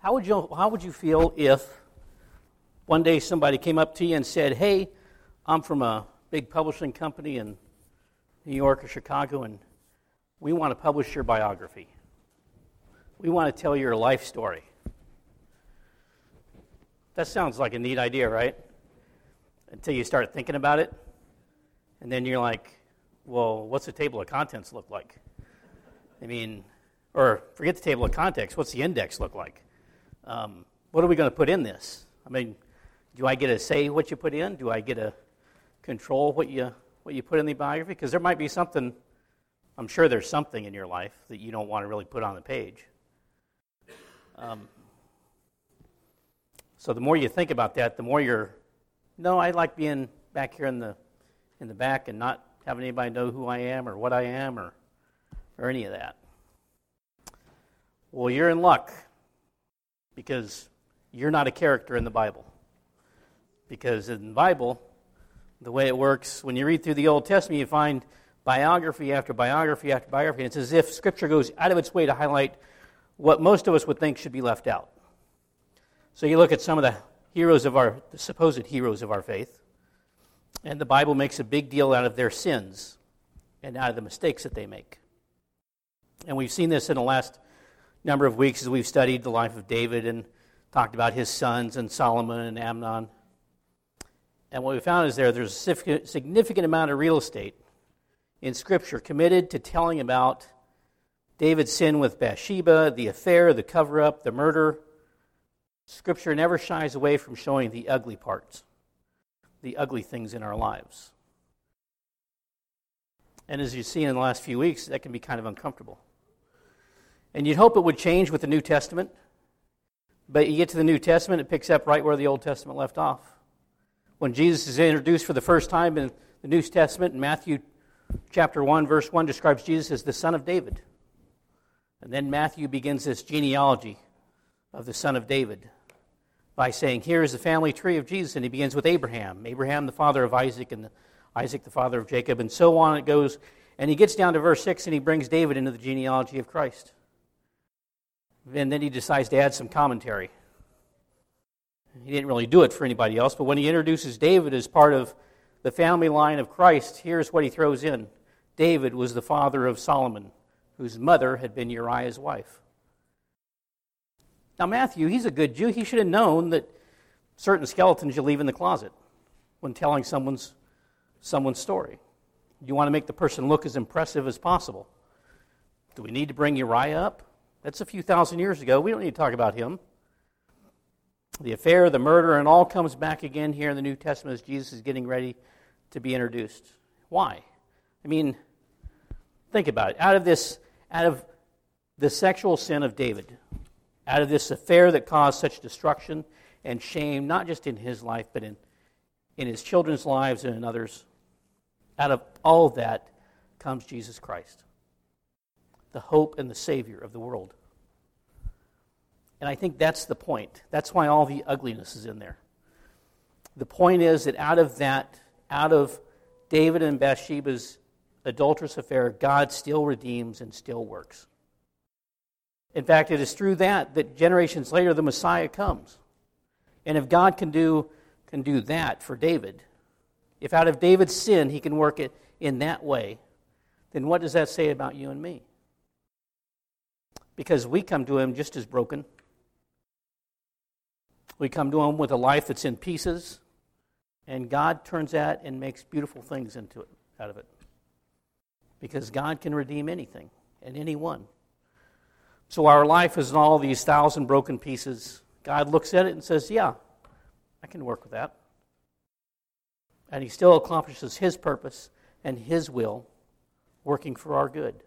How would you feel if one day somebody came up to you and said, "Hey, I'm from a big publishing company in New York or Chicago, and we want to publish your biography. We want to tell your life story." That sounds like a neat idea, right? Until you start thinking about it, and then you're like, well, what's the table of contents look like? Or forget the table of contents, what's the index look like? What are we going to put in this? Do I get to say what you put in? Do I get to control what you put in the biography? Because there might be something, I'm sure there's something in your life that you don't want to really put on the page. So the more you think about that, the more I like being back here in the back and not having anybody know who I am or what I am or any of that. Well, you're in luck because you're not a character in the Bible. Because in the Bible, the way it works, when you read through the Old Testament, you find biography after biography after biography. And it's as if Scripture goes out of its way to highlight what most of us would think should be left out. So you look at some of the supposed heroes of our faith, and the Bible makes a big deal out of their sins and out of the mistakes that they make. And we've seen this in the last number of weeks as we've studied the life of David and talked about his sons and Solomon and Amnon. And what we found is there's a significant amount of real estate in Scripture committed to telling about David's sin with Bathsheba, the affair, the cover-up, the murder. Scripture never shies away from showing the ugly parts, the ugly things in our lives. And as you've seen in the last few weeks, that can be kind of uncomfortable. And you'd hope it would change with the New Testament, but you get to the New Testament, it picks up right where the Old Testament left off. When Jesus is introduced for the first time in the New Testament, in Matthew chapter 1, verse 1 describes Jesus as the son of David. And then Matthew begins this genealogy of the son of David by saying, here is the family tree of Jesus, and he begins with Abraham the father of Isaac, and Isaac the father of Jacob, and so on it goes. And he gets down to verse 6, and he brings David into the genealogy of Christ. And then he decides to add some commentary. He didn't really do it for anybody else, but when he introduces David as part of the family line of Christ, here's what he throws in. David was the father of Solomon, whose mother had been Uriah's wife. Now Matthew, he's a good Jew. He should have known that certain skeletons you leave in the closet when telling someone's story. You want to make the person look as impressive as possible. Do we need to bring Uriah up? That's a few thousand years ago. We don't need to talk about him. The affair, the murder, and all comes back again here in the New Testament as Jesus is getting ready to be introduced. Why? Think about it. Out of the sexual sin of David, out of this affair that caused such destruction and shame, not just in his life, but in his children's lives and in others, out of all of that comes Jesus Christ, the hope and the Savior of the world. And I think that's the point. That's why all the ugliness is in there. The point is that out of David and Bathsheba's adulterous affair, God still redeems and still works. In fact, it is through that generations later the Messiah comes. And if God can do that for David, if out of David's sin he can work it in that way, then what does that say about you and me? Because we come to him just as broken. We come to him with a life that's in pieces, and God turns that and makes beautiful things out of it. Because God can redeem anything and anyone. So our life is in all these 1,000 broken pieces. God looks at it and says, yeah, I can work with that. And he still accomplishes his purpose and his will, working for our good.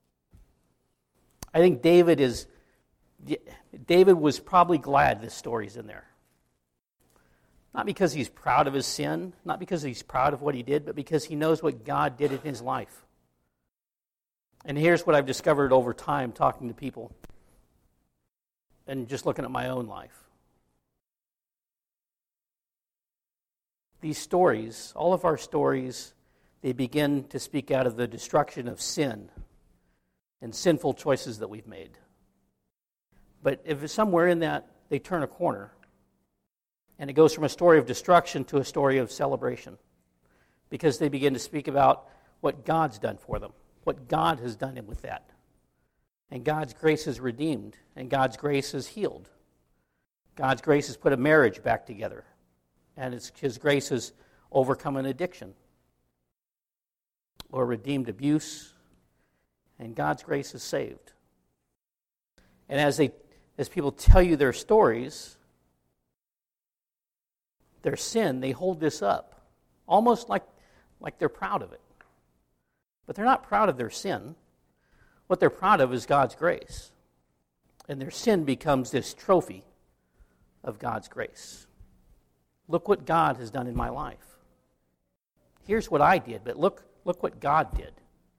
I think David was probably glad this story's in there. Not because he's proud of his sin, not because he's proud of what he did, but because he knows what God did in his life. And here's what I've discovered over time talking to people and just looking at my own life. These stories, all of our stories, they begin to speak out of the destruction of sin and sinful choices that we've made. But if somewhere in that they turn a corner. And it goes from a story of destruction to a story of celebration, because they begin to speak about what God's done for them, what God has done with that. And God's grace has redeemed, and God's grace has healed. God's grace has put a marriage back together, and His grace has overcome an addiction or redeemed abuse, and God's grace has saved. And as people tell you their stories, their sin, they hold this up, almost like they're proud of it. But they're not proud of their sin. What they're proud of is God's grace. And their sin becomes this trophy of God's grace. Look what God has done in my life. Here's what I did, but look what God did.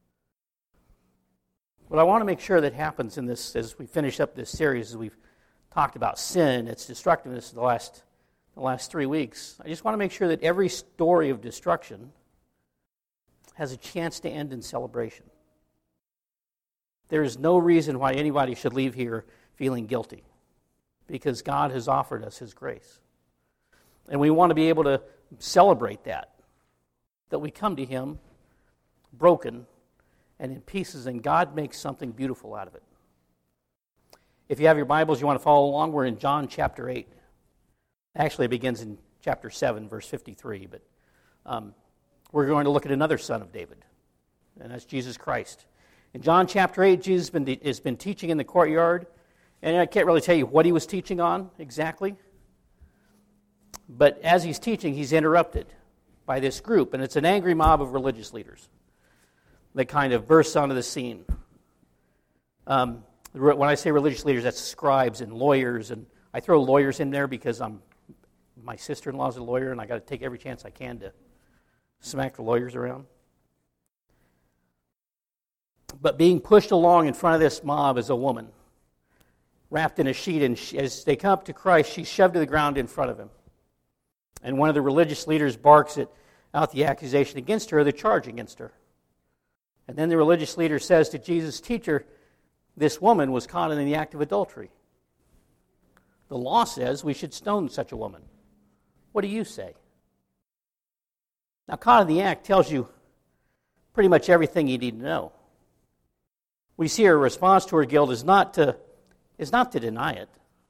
What I want to make sure that happens in this, as we finish up this series, as we've talked about sin, its destructiveness the last 3 weeks, I just want to make sure that every story of destruction has a chance to end in celebration. There is no reason why anybody should leave here feeling guilty, because God has offered us His grace. And we want to be able to celebrate that we come to Him broken and in pieces, and God makes something beautiful out of it. If you have your Bibles, you want to follow along, we're in John chapter 8. Actually, it begins in chapter 7, verse 53, but we're going to look at another son of David, and that's Jesus Christ. In John chapter 8, Jesus has been teaching in the courtyard, and I can't really tell you what He was teaching on exactly, but as He's teaching, He's interrupted by this group, and it's an angry mob of religious leaders that kind of bursts onto the scene. When I say religious leaders, that's scribes and lawyers, and I throw lawyers in there because my sister-in-law's a lawyer, and I got to take every chance I can to smack the lawyers around. But being pushed along in front of this mob is a woman, wrapped in a sheet, and as they come up to Christ, she's shoved to the ground in front of Him. And one of the religious leaders barks out the accusation against her, the charge against her. And then the religious leader says to Jesus, "Teacher, this woman was caught in the act of adultery. The law says we should stone such a woman. What do you say?" Now, caught in the act tells you pretty much everything you need to know. We see her response to her guilt is not to deny it.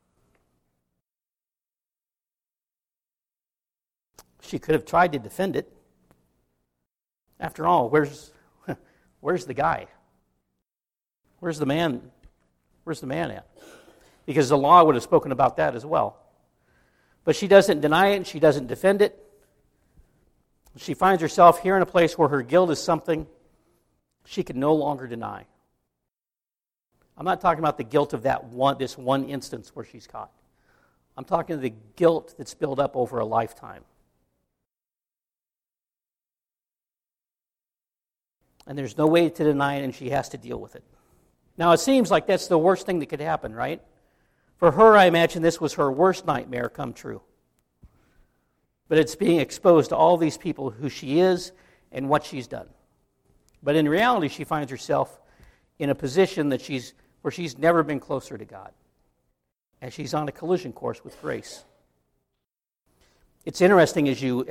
She could have tried to defend it. After all, where's the guy? Where's the man? Where's the man at? Because the law would have spoken about that as well. But she doesn't deny it, and she doesn't defend it. She finds herself here in a place where her guilt is something she can no longer deny. I'm not talking about the guilt of this one instance where she's caught. I'm talking the guilt that's built up over a lifetime. And there's no way to deny it, and she has to deal with it. Now, it seems like that's the worst thing that could happen, right? For her, I imagine this was her worst nightmare come true. But it's being exposed to all these people, who she is and what she's done. But in reality, she finds herself in a position where she's never been closer to God. And she's on a collision course with grace. It's interesting as you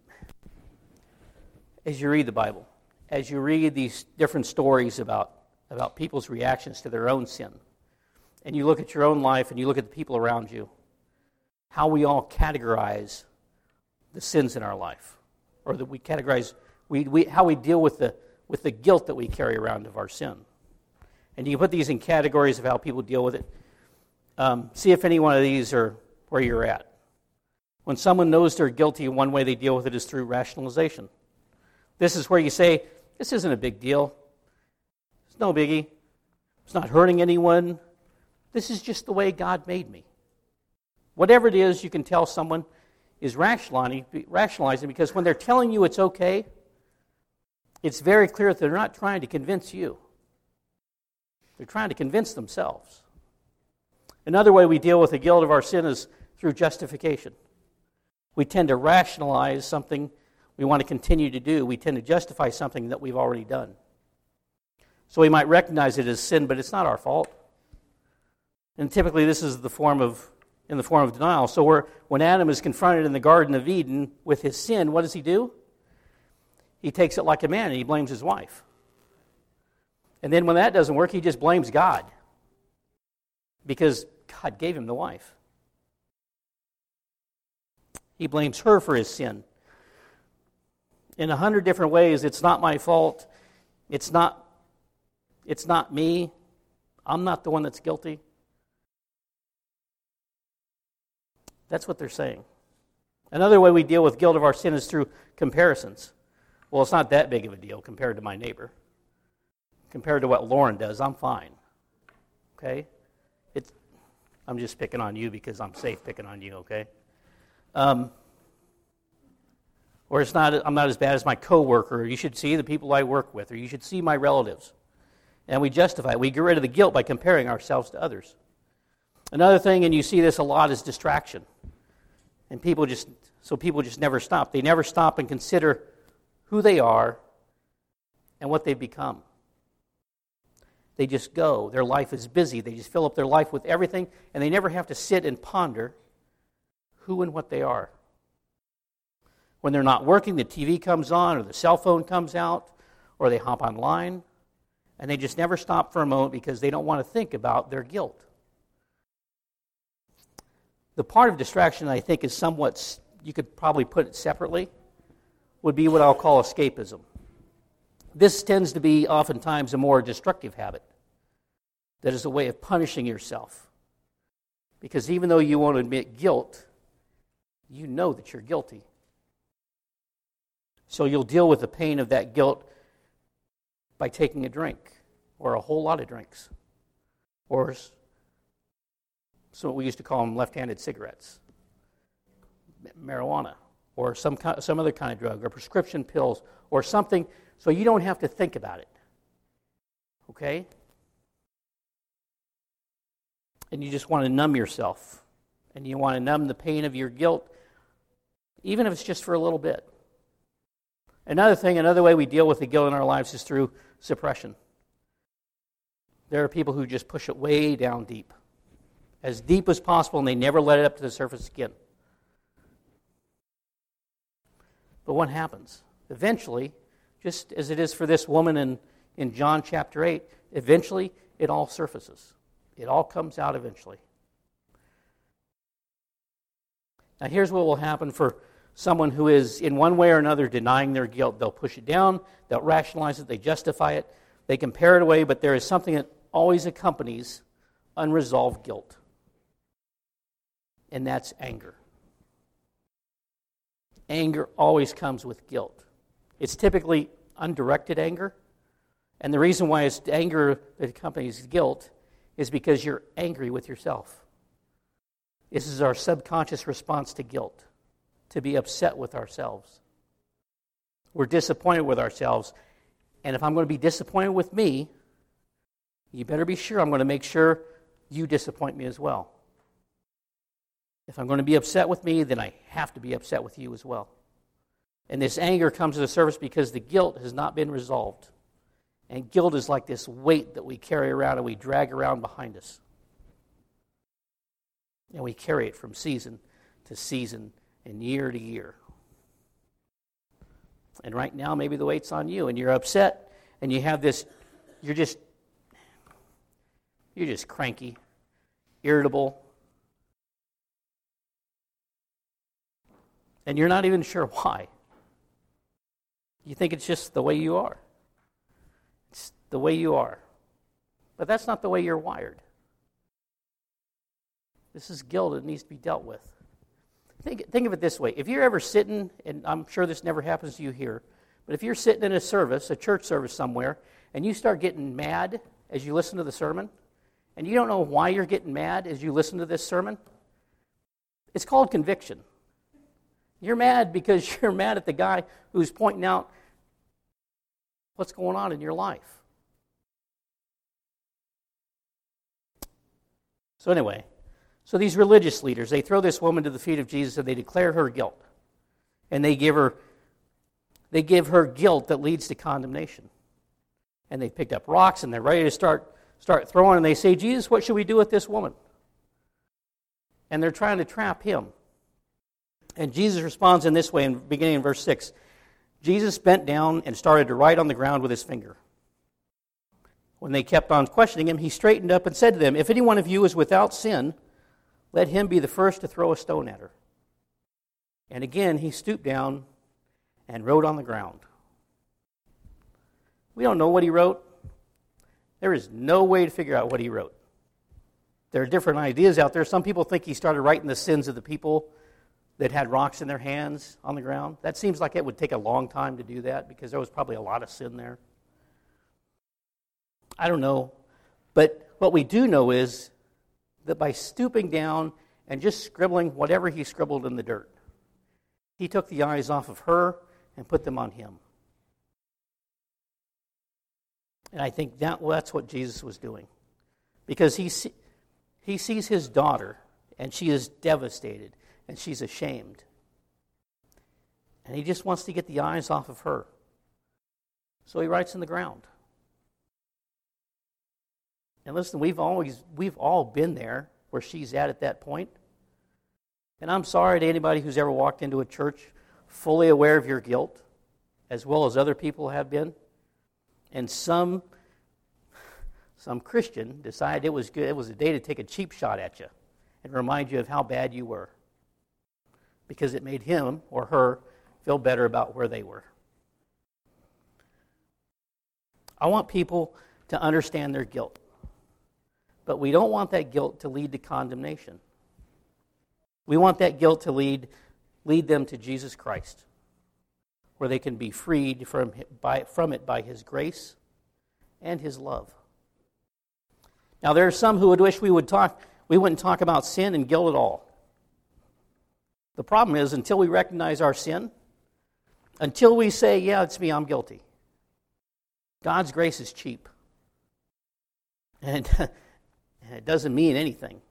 read the Bible, as you read these different stories about people's reactions to their own sin, and you look at your own life and you look at the people around you, how we all categorize the sins in our life, or that we categorize how we deal with the guilt that we carry around of our sin. And you put these in categories of how people deal with it. See if any one of these are where you're at. When someone knows they're guilty, one way they deal with it is through rationalization. This is where you say, "This isn't a big deal. It's no biggie. It's not hurting anyone. This is just the way God made me." Whatever it is, you can tell someone is rationalizing, because when they're telling you it's okay, it's very clear that they're not trying to convince you. They're trying to convince themselves. Another way we deal with the guilt of our sin is through justification. We tend to rationalize something we want to continue to do. We tend to justify something that we've already done. So we might recognize it as sin, but it's not our fault. And typically this is the form of in the form of denial. So when Adam is confronted in the Garden of Eden with his sin, what does he do? He takes it like a man and he blames his wife. And then when that doesn't work, he just blames God because God gave him the wife. He blames her for his sin. In 100 different ways, it's not my fault. It's not me. I'm not the one that's guilty. That's what they're saying. Another way we deal with guilt of our sin is through comparisons. Well, it's not that big of a deal compared to my neighbor. Compared to what Lauren does, I'm fine. Okay? I'm just picking on you because I'm safe picking on you, okay? Or I'm not as bad as my coworker. You should see the people I work with, or you should see my relatives. And we justify it. We get rid of the guilt by comparing ourselves to others. Another thing, and you see this a lot, is distraction. And people just never stop. They never stop and consider who they are and what they've become. They just go. Their life is busy. They just fill up their life with everything, and they never have to sit and ponder who and what they are. When they're not working, the TV comes on, or the cell phone comes out, or they hop online, and they just never stop for a moment because they don't want to think about their guilt. The part of distraction I think is somewhat, you could probably put it separately, would be what I'll call escapism. This tends to be oftentimes a more destructive habit that is a way of punishing yourself. Because even though you won't admit guilt, you know that you're guilty. So you'll deal with the pain of that guilt by taking a drink, or a whole lot of drinks, or what we used to call them left-handed cigarettes, marijuana, or some other kind of drug, or prescription pills, or something, so you don't have to think about it. Okay? And you just want to numb yourself, and you want to numb the pain of your guilt, even if it's just for a little bit. Another way we deal with the guilt in our lives is through suppression. There are people who just push it way down deep, as deep as possible, and they never let it up to the surface again. But what happens? Eventually, just as it is for this woman in John chapter 8, eventually it all surfaces. It all comes out eventually. Now here's what will happen for someone who is in one way or another denying their guilt. They'll push it down, they'll rationalize it, they justify it, they compare it away, but there is something that always accompanies unresolved guilt. And that's anger. Anger always comes with guilt. It's typically undirected anger. And the reason why it's anger that accompanies guilt is because you're angry with yourself. This is our subconscious response to guilt, to be upset with ourselves. We're disappointed with ourselves. And if I'm going to be disappointed with me, you better be sure I'm going to make sure you disappoint me as well. If I'm going to be upset with me, then I have to be upset with you as well. And this anger comes to the surface because the guilt has not been resolved. And guilt is like this weight that we carry around and we drag around behind us. And we carry it from season to season and year to year. And right now, maybe the weight's on you, and you're upset, and you have this, you're just cranky, irritable, and you're not even sure why. You think it's just the way you are. It's the way you are. But that's not the way you're wired. This is guilt that needs to be dealt with. Think of it this way. If you're ever sitting, and I'm sure this never happens to you here, but if you're sitting in a service, a church service somewhere, and you start getting mad as you listen to the sermon, and you don't know why you're getting mad as you listen to this sermon, it's called conviction. You're mad because you're mad at the guy who's pointing out what's going on in your life. So anyway, so these religious leaders, they throw this woman to the feet of Jesus and they declare her guilt. And they give her guilt that leads to condemnation. And they picked up rocks and they're ready to start throwing, and they say, Jesus, what should we do with this woman? and they're trying to trap him. And Jesus responds in this way, beginning in verse 6. Jesus bent down and started to write on the ground with his finger. When they kept on questioning him, he straightened up and said to them, "If any one of you is without sin, let him be the first to throw a stone at her." And again he stooped down and wrote on the ground. We don't know what he wrote. There is no way to figure out what he wrote. There are different ideas out there. Some people think he started writing the sins of the people that had rocks in their hands on the ground. That seems like it would take a long time to do that because there was probably a lot of sin there. I don't know. But what we do know is that by stooping down and just scribbling whatever he scribbled in the dirt, he took the eyes off of her and put them on him. And I think that's what Jesus was doing. Because he sees his daughter, and she is devastated, and she's ashamed. And he just wants to get the eyes off of her. So he writes in the ground. And listen, we've all been there where she's at that point. And I'm sorry to anybody who's ever walked into a church fully aware of your guilt, as well as other people have been. And some Christian decided it was good. It was a day to take a cheap shot at you and remind you of how bad you were, because it made him or her feel better about where they were. I want people to understand their guilt, but we don't want that guilt to lead to condemnation. We want that guilt to lead them to Jesus Christ, where they can be freed from it by his grace and his love. Now, there are some who would wish we wouldn't talk about sin and guilt at all. The problem is, until we recognize our sin, until we say, yeah, it's me, I'm guilty, God's grace is cheap. And it doesn't mean anything.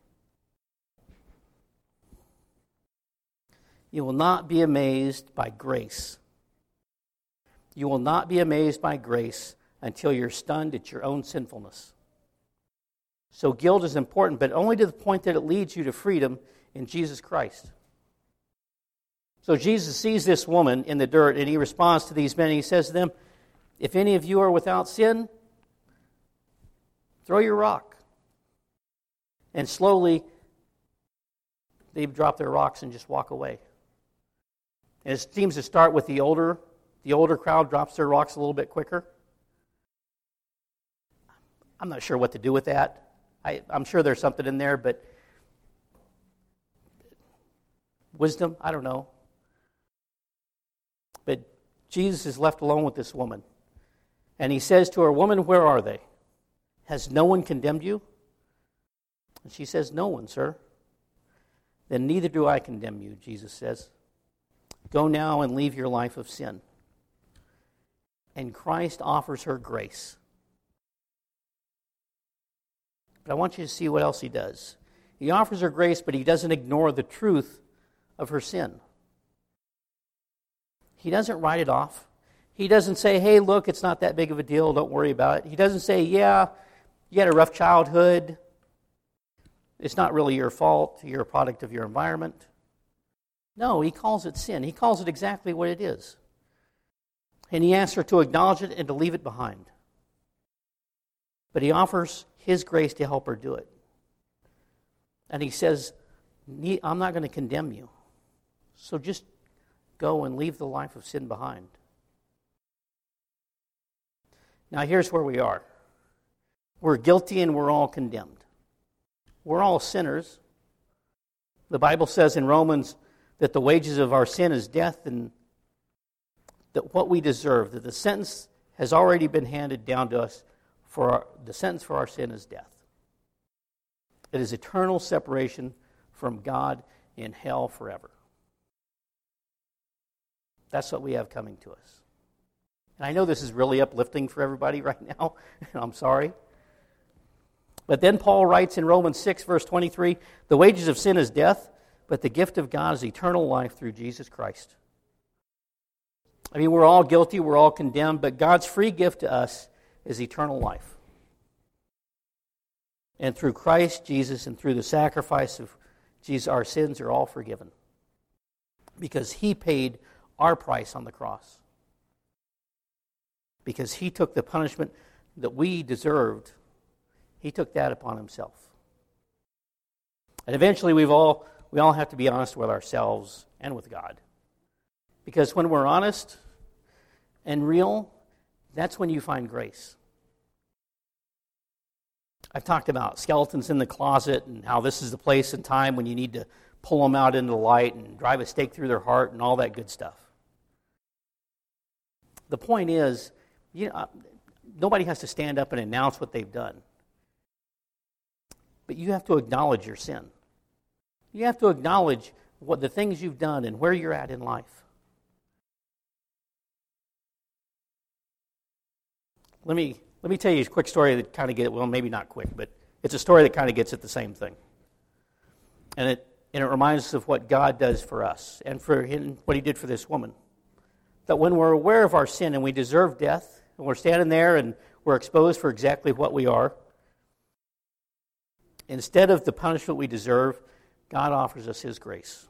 You will not be amazed by grace. You will not be amazed by grace until you're stunned at your own sinfulness. So guilt is important, but only to the point that it leads you to freedom in Jesus Christ. So Jesus sees this woman in the dirt, and he responds to these men, and he says to them, "If any of you are without sin, throw your rock." And slowly, they drop their rocks and just walk away. And it seems to start with the older crowd drops their rocks a little bit quicker. I'm not sure what to do with that. I'm sure there's something in there, but wisdom, I don't know. But Jesus is left alone with this woman. And he says to her, "Woman, where are they? Has no one condemned you?" And she says, "No one, sir." "Then neither do I condemn you," Jesus says. "Go now and leave your life of sin." And Christ offers her grace. But I want you to see what else he does. He offers her grace, but he doesn't ignore the truth of her sin. He doesn't write it off. He doesn't say, "Hey, look, it's not that big of a deal, don't worry about it." He doesn't say, "Yeah, you had a rough childhood. It's not really your fault. You're a product of your environment." No, he calls it sin. He calls it exactly what it is. And he asks her to acknowledge it and to leave it behind. But he offers his grace to help her do it. And he says, "I'm not going to condemn you. So just go and leave the life of sin behind." Now here's where we are. We're guilty and we're all condemned. We're all sinners. The Bible says in Romans that the wages of our sin is death, and that what we deserve, that the sentence has already been handed down to us. The sentence for our sin is death. It is eternal separation from God in hell forever. That's what we have coming to us. And I know this is really uplifting for everybody right now, and I'm sorry. But then Paul writes in Romans 6, verse 23, "The wages of sin is death, but the gift of God is eternal life through Jesus Christ." I mean, we're all guilty, we're all condemned, but God's free gift to us is eternal life. And through Christ Jesus and through the sacrifice of Jesus, our sins are all forgiven because he paid our price on the cross. Because he took the punishment that we deserved, he took that upon himself. And eventually we all have to be honest with ourselves and with God. Because when we're honest and real, that's when you find grace. I've talked about skeletons in the closet and how this is the place and time when you need to pull them out into the light and drive a stake through their heart and all that good stuff. The point is, nobody has to stand up and announce what they've done. But you have to acknowledge your sin. You have to acknowledge what the things you've done and where you're at in life. Let me tell you a quick story that kind of gets, well, maybe not quick, but it's a story that kind of gets at the same thing. And it reminds us of what God does for us and for him, what he did for this woman. That when we're aware of our sin and we deserve death, and we're standing there and we're exposed for exactly what we are, instead of the punishment we deserve, God offers us his grace.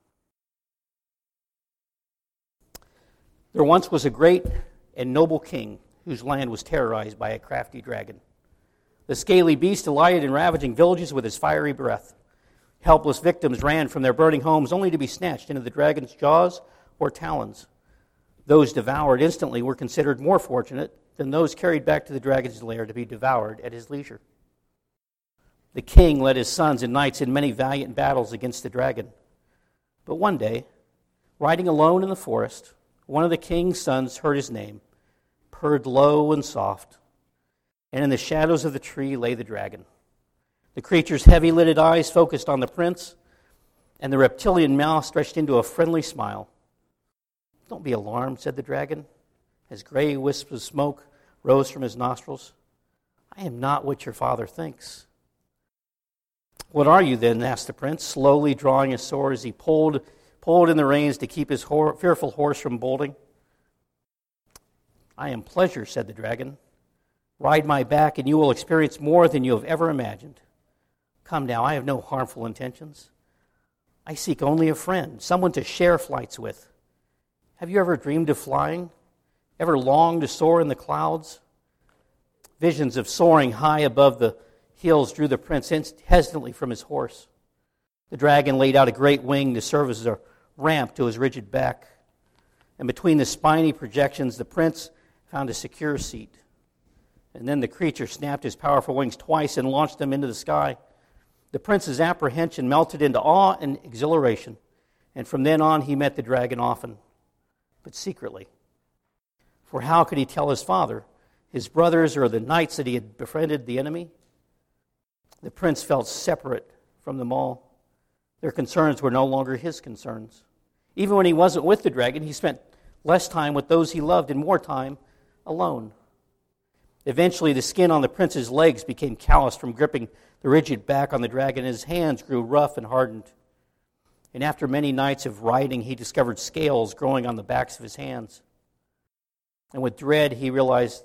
There once was a great and noble king whose land was terrorized by a crafty dragon. The scaly beast delighted in ravaging villages with his fiery breath. Helpless victims ran from their burning homes only to be snatched into the dragon's jaws or talons. Those devoured instantly were considered more fortunate than those carried back to the dragon's lair to be devoured at his leisure. The king led his sons and knights in many valiant battles against the dragon. But one day, riding alone in the forest, one of the king's sons heard his name, purred low and soft, and in the shadows of the tree lay the dragon. The creature's heavy-lidded eyes focused on the prince, and the reptilian mouth stretched into a friendly smile. "Don't be alarmed," said the dragon, as gray wisps of smoke rose from his nostrils. "I am not what your father thinks." "What are you then?" asked the prince, slowly drawing his sword as he pulled in the reins to keep his fearful horse from bolting. "I am pleasure," said the dragon. "Ride my back and you will experience more than you have ever imagined. Come now, I have no harmful intentions. I seek only a friend, someone to share flights with. Have you ever dreamed of flying? Ever longed to soar in the clouds?" Visions of soaring high above the hills drew the prince hesitantly from his horse. The dragon laid out a great wing to serve as a ramp to his rigid back. And between the spiny projections, the prince found a secure seat. And then the creature snapped his powerful wings twice and launched them into the sky. The prince's apprehension melted into awe and exhilaration. And from then on, he met the dragon often, but secretly. For how could he tell his father, his brothers, or the knights that he had befriended the enemy? The prince felt separate from them all. Their concerns were no longer his concerns. Even when he wasn't with the dragon, he spent less time with those he loved and more time alone. Eventually, the skin on the prince's legs became calloused from gripping the rigid back on the dragon, and his hands grew rough and hardened. And after many nights of riding, he discovered scales growing on the backs of his hands. And with dread, he realized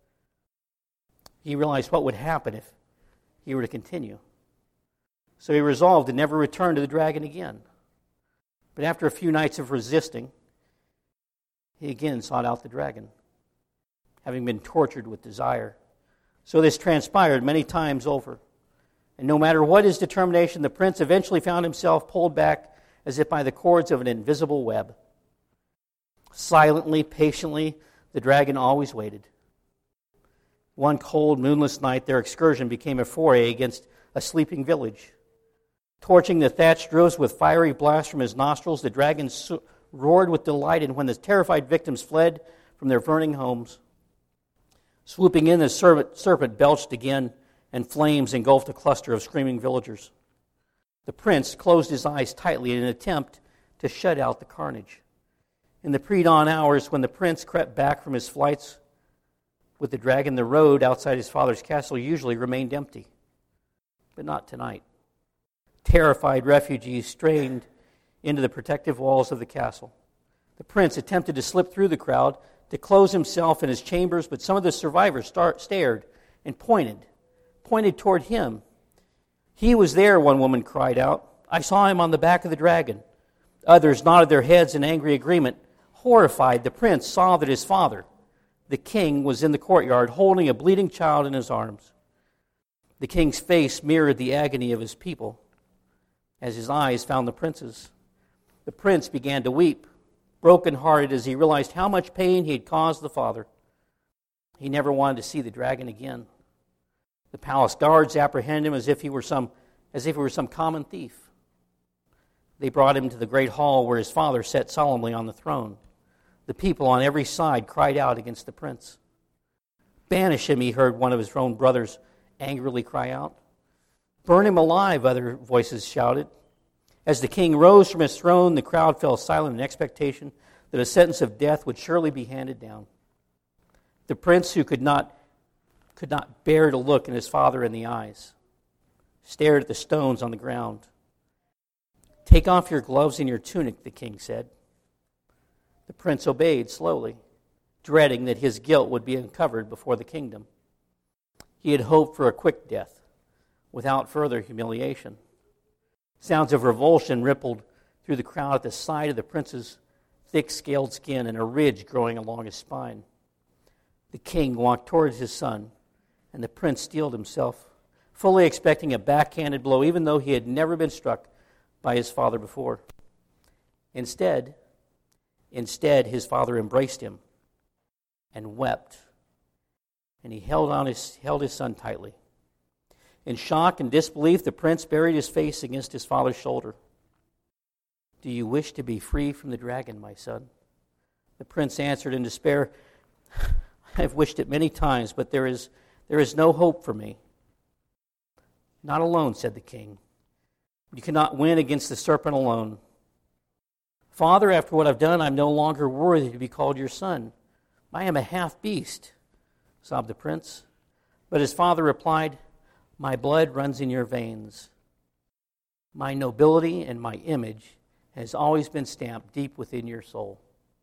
what would happen if he were to continue. So he resolved to never return to the dragon again. But after a few nights of resisting, he again sought out the dragon, having been tortured with desire. So this transpired many times over. And no matter what his determination, the prince eventually found himself pulled back as if by the cords of an invisible web. Silently, patiently, the dragon always waited. One cold, moonless night, their excursion became a foray against a sleeping village. Torching the thatched roofs with fiery blasts from his nostrils, the dragon roared with delight, and when the terrified victims fled from their burning homes, swooping in, the serpent belched again, and flames engulfed a cluster of screaming villagers. The prince closed his eyes tightly in an attempt to shut out the carnage. In the pre-dawn hours, when the prince crept back from his flights with the dragon, the road outside his father's castle usually remained empty. But not tonight. Terrified refugees strained into the protective walls of the castle. The prince attempted to slip through the crowd to close himself in his chambers, but some of the survivors stared and pointed toward him. "He was there," one woman cried out. I saw him on the back of the dragon." Others nodded their heads in angry agreement. Horrified, the prince saw that his father, the king, was in the courtyard holding a bleeding child in his arms. The king's face mirrored the agony of his people as his eyes found the prince's. The prince began to weep, broken-hearted as he realized how much pain he had caused the father. He never wanted to see the dragon again. The palace guards apprehended him as if he were some common thief. They brought him to the great hall where his father sat solemnly on the throne. The people on every side cried out against the prince. "Banish him," he heard one of his own brothers angrily cry out. "Burn him alive," other voices shouted. As the king rose from his throne, the crowd fell silent in expectation that a sentence of death would surely be handed down. The prince, who could not bear to look his father in the eyes, stared at the stones on the ground. "Take off your gloves and your tunic," the king said. The prince obeyed slowly, dreading that his guilt would be uncovered before the kingdom. He had hoped for a quick death, without further humiliation. Sounds of revulsion rippled through the crowd at the sight of the prince's thick-scaled skin and a ridge growing along his spine. The king walked towards his son, and the prince steeled himself, fully expecting a backhanded blow, even though he had never been struck by his father before. Instead, his father embraced him and wept, and he held his son tightly. In shock and disbelief, the prince buried his face against his father's shoulder. "Do you wish to be free from the dragon, my son?" The prince answered in despair, "I have wished it many times, but there is no hope for me." "Not alone," said the king. "You cannot win against the serpent alone. Father, after what I've done, I'm no longer worthy to be called your son. I am a half-beast," sobbed the prince. But his father replied, "My blood runs in your veins. My nobility and my image has always been stamped deep within your soul."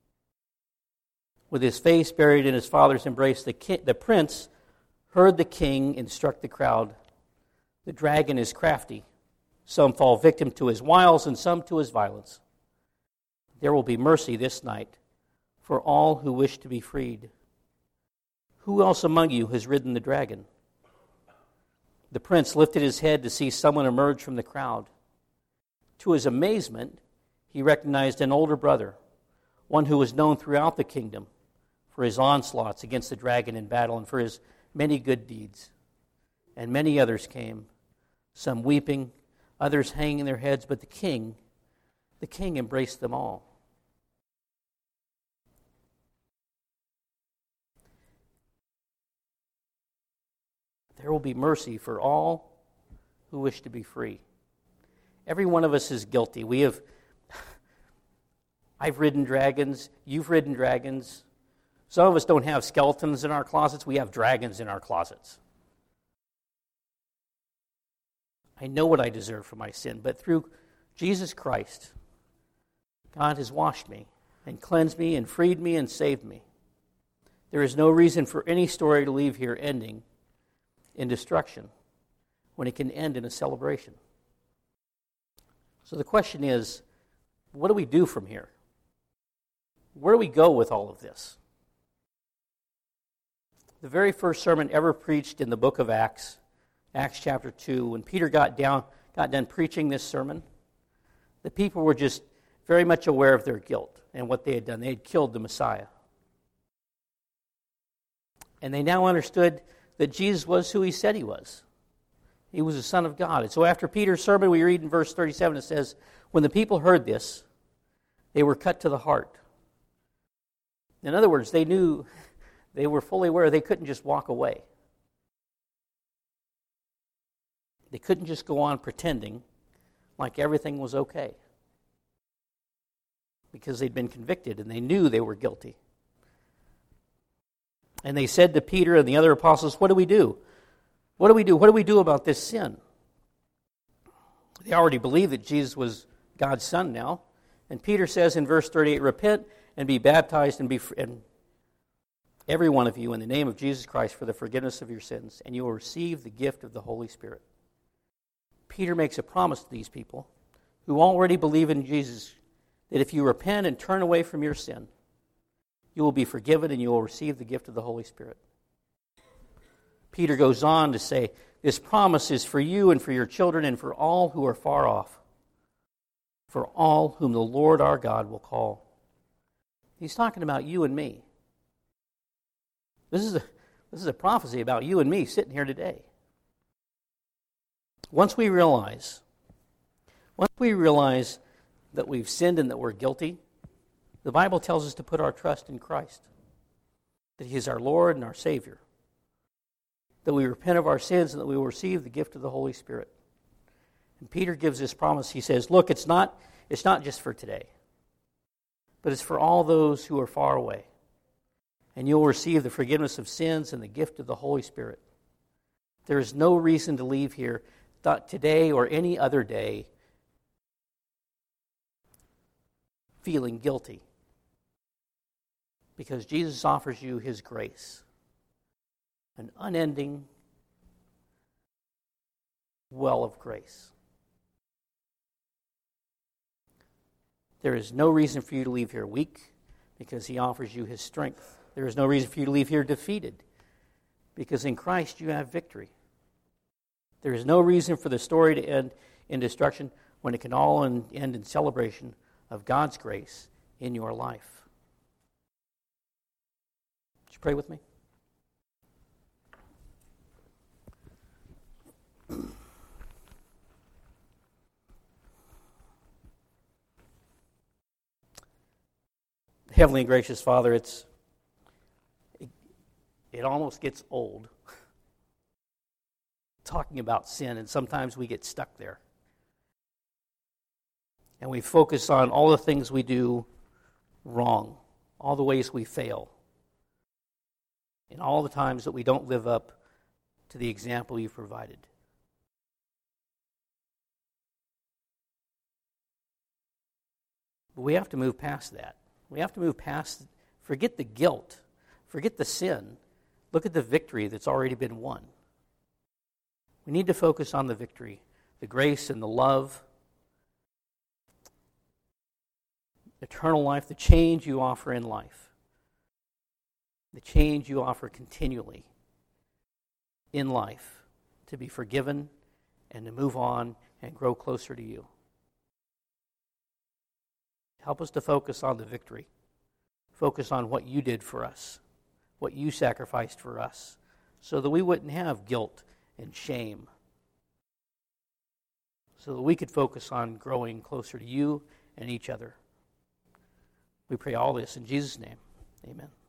With his face buried in his father's embrace, the prince heard the king instruct the crowd. "The dragon is crafty. Some fall victim to his wiles and some to his violence. There will be mercy this night for all who wish to be freed. Who else among you has ridden the dragon?" The prince lifted his head to see someone emerge from the crowd. To his amazement, he recognized an older brother, one who was known throughout the kingdom for his onslaughts against the dragon in battle and for his many good deeds. And many others came, some weeping, others hanging their heads, but the king embraced them all. There will be mercy for all who wish to be free. Every one of us is guilty. I've ridden dragons. You've ridden dragons. Some of us don't have skeletons in our closets. We have dragons in our closets. I know what I deserve for my sin, but through Jesus Christ, God has washed me and cleansed me and freed me and saved me. There is no reason for any story to leave here ending in destruction when it can end in a celebration. So the question is, what do we do from here? Where do we go with all of this? The very first sermon ever preached in the book of Acts, Acts chapter 2, when Peter got done preaching this sermon, the people were just very much aware of their guilt and what they had done. They had killed the Messiah. And they now understood that Jesus was who he said he was. He was the Son of God. And so after Peter's sermon, we read in verse 37, it says, "When the people heard this, they were cut to the heart." In other words, they knew, they were fully aware they couldn't just walk away. They couldn't just go on pretending like everything was okay, because they'd been convicted and they knew they were guilty. And they said to Peter and the other apostles, "What do we do? What do we do? What do we do about this sin?" They already believed that Jesus was God's Son now. And Peter says in verse 38, "Repent and be baptized and every one of you in the name of Jesus Christ for the forgiveness of your sins, and you will receive the gift of the Holy Spirit." Peter makes a promise to these people who already believe in Jesus, that if you repent and turn away from your sin, you will be forgiven and you will receive the gift of the Holy Spirit. Peter goes on to say, this promise is for you and for your children and for all who are far off, for all whom the Lord our God will call. He's talking about you and me. This is a prophecy about you and me sitting here today. Once we realize that we've sinned and that we're guilty, the Bible tells us to put our trust in Christ, that He is our Lord and our Savior, that we repent of our sins and that we will receive the gift of the Holy Spirit. And Peter gives this promise. He says, look, it's not just for today, but it's for all those who are far away. And you'll receive the forgiveness of sins and the gift of the Holy Spirit. There is no reason to leave here today or any other day feeling guilty, because Jesus offers you His grace, an unending well of grace. There is no reason for you to leave here weak, because He offers you His strength. There is no reason for you to leave here defeated, because in Christ you have victory. There is no reason for the story to end in destruction when it can all end in celebration of God's grace in your life. Would you pray with me? Heavenly and gracious Father, it almost gets old talking about sin, and sometimes we get stuck there. And we focus on all the things we do wrong, all the ways we fail, and all the times that we don't live up to the example You've provided. But we have to move past that. We have to move past, forget the guilt, forget the sin, look at the victory that's already been won. We need to focus on the victory, the grace and the love, eternal life, the change You offer in life, the change You offer continually in life, to be forgiven and to move on and grow closer to You. Help us to focus on the victory. Focus on what You did for us, what You sacrificed for us, so that we wouldn't have guilt and shame, so that we could focus on growing closer to You and each other. We pray all this in Jesus' name. Amen.